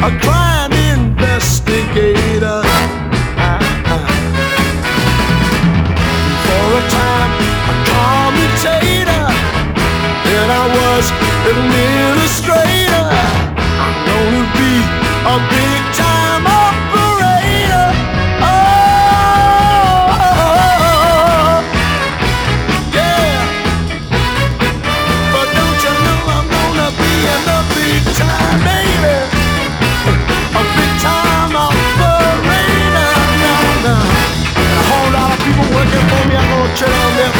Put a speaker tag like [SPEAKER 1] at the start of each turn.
[SPEAKER 1] a crime investigator. For a time, a commutator, then I was an administrator. I'm gonna be a big time operator. Oh, yeah. But don't you know I'm gonna be in the big time, baby? A big time operator. No, no. And a whole lot of people working for me. I'm gonna tread on their